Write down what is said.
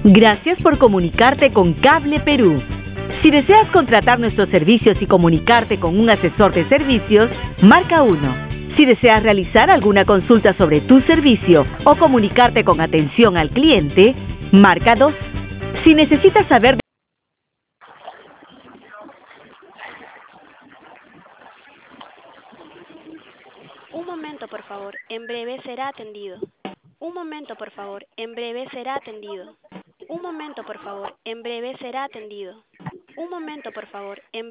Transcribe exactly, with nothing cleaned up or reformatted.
Gracias por comunicarte con Cable Perú. Si deseas contratar nuestros servicios y comunicarte con un asesor de servicios, marca uno. Si deseas realizar alguna consulta sobre tu servicio o comunicarte con atención al cliente, marca dos. Si necesitas saber... Un momento, por favor. En breve será atendido. Un momento, por favor. En breve será atendido. Un momento, por favor. En breve será atendido. Un momento, por favor. En